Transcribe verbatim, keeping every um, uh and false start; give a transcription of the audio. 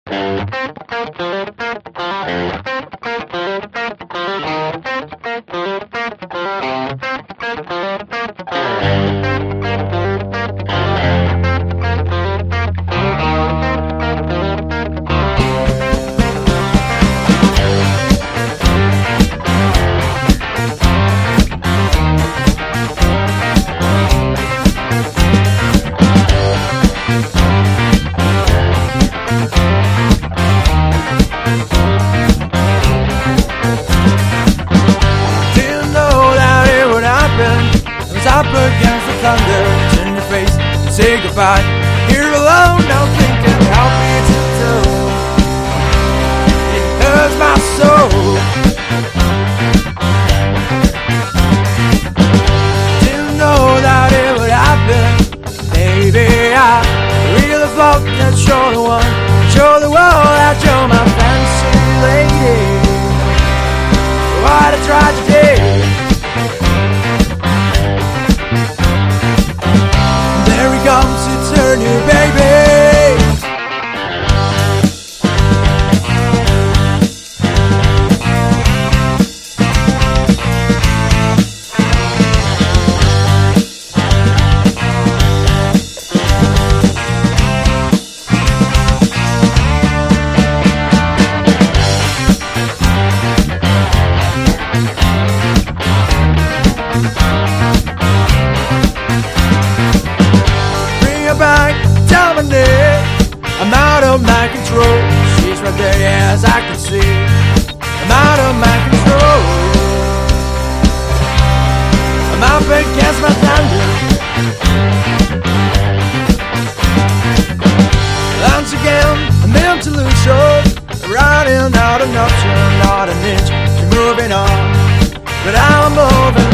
Up against the thunder, turn your face and say goodbye. Here alone, now thinking how me to do. It hurts my soul. Didn't know that it would happen. Maybe I really thought that you're the one, you're the one, that you're my fancy lady. What a tragedy. Comes to turn you, baby. Back, dominate. I'm out of my control. She's right there, yes, I can see. I'm out of my control. I'm up against my thunder. Once again, I'm in to lose you. Riding out of nothing, not an inch. You're moving on, but I'm moving